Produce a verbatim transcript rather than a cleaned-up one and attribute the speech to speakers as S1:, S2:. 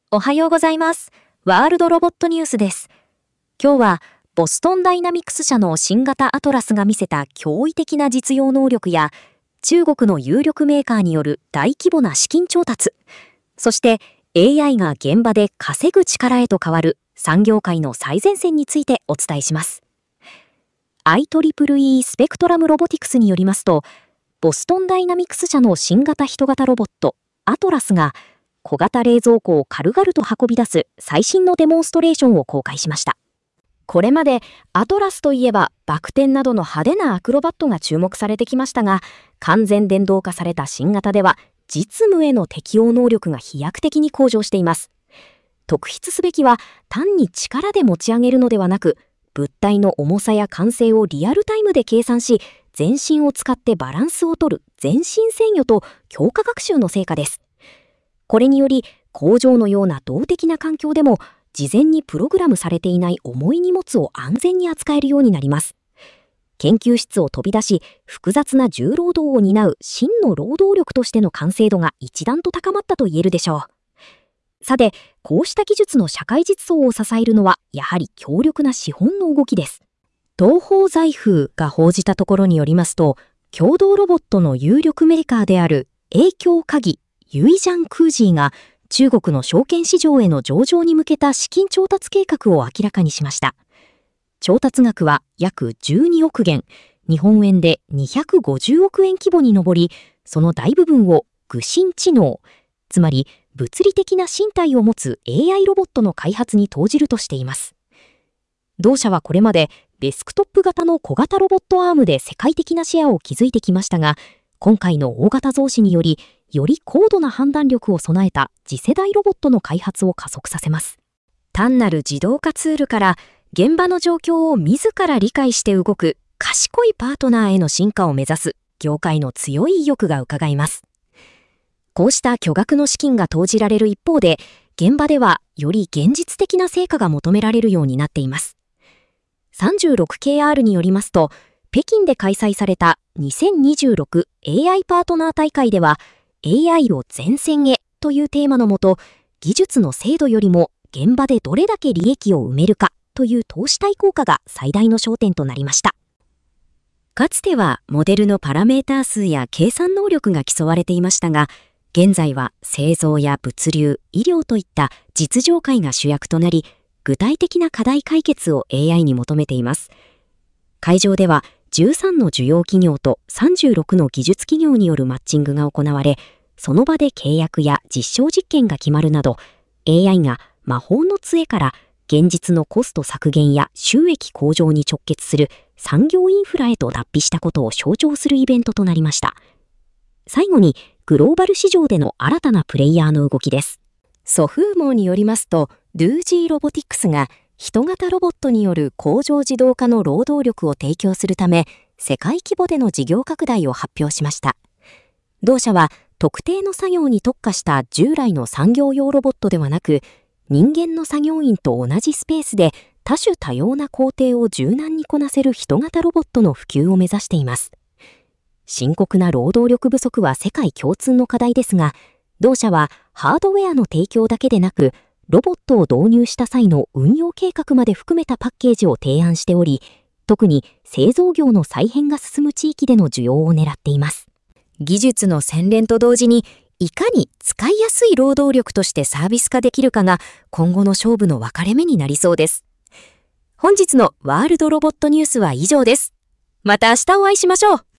S1: おはようございます。ワールドロボットニュースです。今日は、ボストンダイナミクス社の新型アトラスが見せた驚異的な実用能力や、中国の有力メーカーによる大規模な資金調達、そして エーアイ が現場で稼ぐ力へと変わる産業界の最前線についてお伝えします。アイトリプルイー スペクトラムロボティクスによりますと、ボストンダイナミクス社の新型人型ロボット、アトラスが、小型冷蔵庫を軽々と運び出す最新のデモンストレーションを公開しました。これまでアトラスといえばバク転などの派手なアクロバットが注目されてきましたが、完全電動化された新型では実務への適応能力が飛躍的に向上しています。特筆すべきは、単に力で持ち上げるのではなく、物体の重さや慣性をリアルタイムで計算し、全身を使ってバランスを取る全身制御と強化学習の成果です。これにより、工場のような動的な環境でも、事前にプログラムされていない重い荷物を安全に扱えるようになります。研究室を飛び出し、複雑な重労働を担う真の労働力としての完成度が一段と高まったと言えるでしょう。さて、こうした技術の社会実装を支えるのは、やはり強力な資本の動きです。東方財風が報じたところによりますと、共同ロボットの有力メーカーである永京鍵ユイジャンクージーが中国の証券市場への上場に向けた資金調達計画を明らかにしました。調達額は約じゅうにおくげん、日本円でにひゃくごじゅうおくえん規模に上り、その大部分を具心知能、つまり物理的な身体を持つ エーアイ ロボットの開発に投じるとしています。同社はこれまでデスクトップ型の小型ロボットアームで世界的なシェアを築いてきましたが、今回の大型増資により、より高度な判断力を備えた次世代ロボットの開発を加速させます。単なる自動化ツールから現場の状況を自ら理解して動く賢いパートナーへの進化を目指す業界の強い意欲が伺えます。こうした巨額の資金が投じられる一方で、現場ではより現実的な成果が求められるようになっています。さんじゅうろくケーアール によりますと、北京で開催されたにせんにじゅうろく エーアイ パートナー大会では、エーアイ を前線へというテーマのもと、技術の精度よりも現場でどれだけ利益を埋めるかという投資対効果が最大の焦点となりました。かつてはモデルのパラメータ数や計算能力が競われていましたが、現在は製造や物流、医療といった実情界が主役となり、具体的な課題解決を エーアイ に求めています。会場ではじゅうさんの需要企業とさんじゅうろくの技術企業によるマッチングが行われ、その場で契約や実証実験が決まるなど、エーアイ が魔法の杖から現実のコスト削減や収益向上に直結する産業インフラへと脱皮したことを象徴するイベントとなりました。最後に、グローバル市場での新たなプレイヤーの動きです。ソフーモーによりますと、ドゥージーロボティクスが人型ロボットによる工場自動化の労働力を提供するため、世界規模での事業拡大を発表しました。同社は特定の作業に特化した従来の産業用ロボットではなく、人間の作業員と同じスペースで多種多様な工程を柔軟にこなせる人型ロボットの普及を目指しています。深刻な労働力不足は世界共通の課題ですが、同社はハードウェアの提供だけでなく、ロボットを導入した際の運用計画まで含めたパッケージを提案しており、特に製造業の再編が進む地域での需要を狙っています。技術の洗練と同時に、いかに使いやすい労働力としてサービス化できるかが今後の勝負の分かれ目になりそうです。本日のワールドロボットニュースは以上です。また明日お会いしましょう。